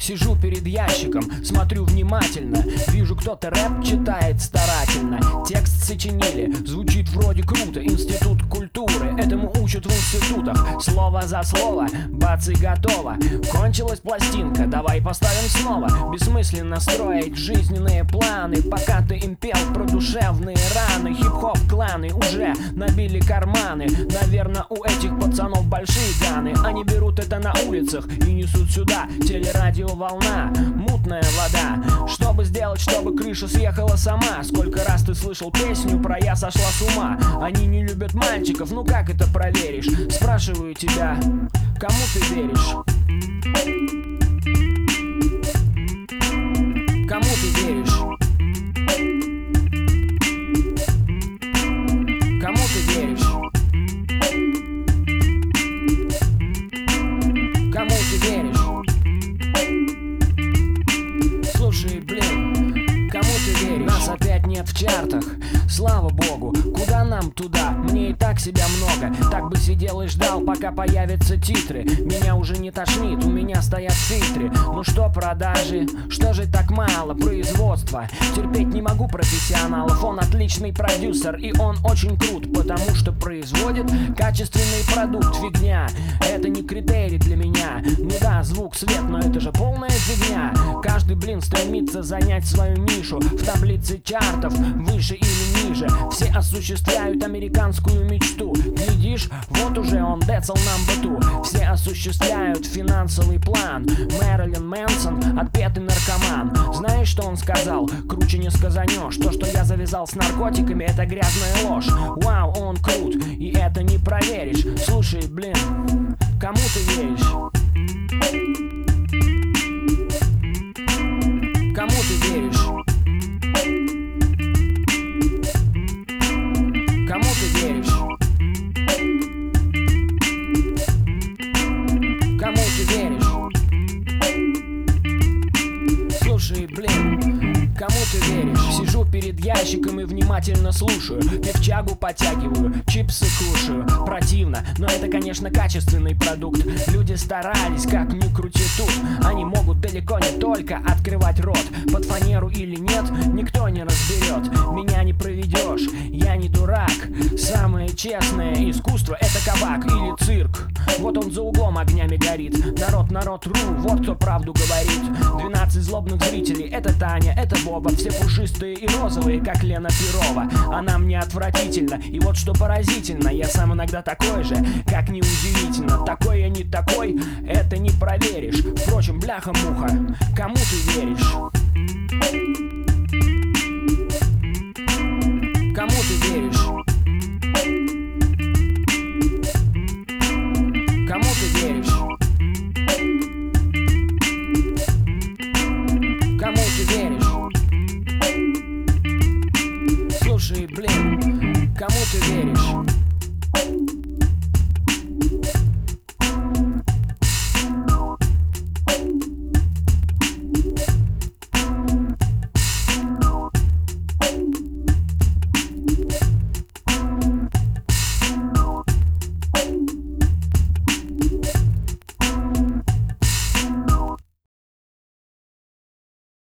Сижу перед ящиком, смотрю внимательно. Вижу, кто-то рэп читает старательно. Текст сочинили, звучит вроде круто. Институт культуры, этому учат в институтах. Слово за слово, бац и готово. Кончилась пластинка, давай поставим снова. Бессмысленно строить жизненные планы, пока ты им пел про душевные раны. Хип-хоп кланы уже набили карманы. Наверное, у этих пацанов большие ганы. Они берут это на улицах и несут сюда. Телерадиоволна, мутная вода. Чтобы сделать, чтобы крыша съехала сама. Сколько раз ты слышал песню про «Я сошла с ума». Они не любят мальчиков, ну как это проверишь? Спрашиваю тебя, кому ты веришь? Кому ты веришь? Кому ты веришь? Кому ты веришь? Слушай, блин, кому ты веришь? Нас опять нет в чартах, слава богу. Куда нам туда? Мне и так себя много. Так бы сидел и ждал, пока появятся титры. Меня уже не тошнит, у меня стоят фильтры. Ну что продажи? Что же так мало? Производства. Терпеть не могу профессионалов. Он отличный продюсер и он очень крут, потому что производит качественный продукт. Фигня, это не критерий для меня. Ну да, звук, свет, но это же полная фигня. Каждый, блин, стремится занять свою нишу в таблице чартов, выше или ниже. Все осуществляют американскую мечту. Глядишь, вот уже он децл number two. Все осуществляют финансовый план. Мэрилин Мэнсон, отпетый наркоман. Знаешь, что он сказал? Круче не сказанешь. То, что я завязал с наркотиками, это грязная ложь. Вау, он крут, и это не проверишь. Слушай, блин, кому ты веришь? Кому ты веришь? Кому ты веришь? Кому ты веришь? Слушай, блин, кому ты веришь? Сижу перед ящиком и внимательно слушаю. Пивчагу потягиваю, чипсы кушаю. Противно, но это, конечно, качественный продукт. Люди старались, как ни крути тут. Они могут далеко не только открывать рот. Под фанеру или нет, никто не разберет. Меня не проведешь, я не дурак. Самое честное искусство — это кабак или цирк. Вот он за углом огнями горит. Народ.ру, вот кто правду говорит. 12 злобных зрителей — это Таня, это Боба. Все пушистые и розовые, как Лена Перова. Она мне отвратительна, и вот что поразительно, я сам иногда такой же, как неудивительно. Такой я не такой, это не проверишь. Впрочем, бляха-муха, кому ты веришь? Кому ты веришь? Кому ты веришь? Кому ты веришь? Слушай, блин, кому ты веришь?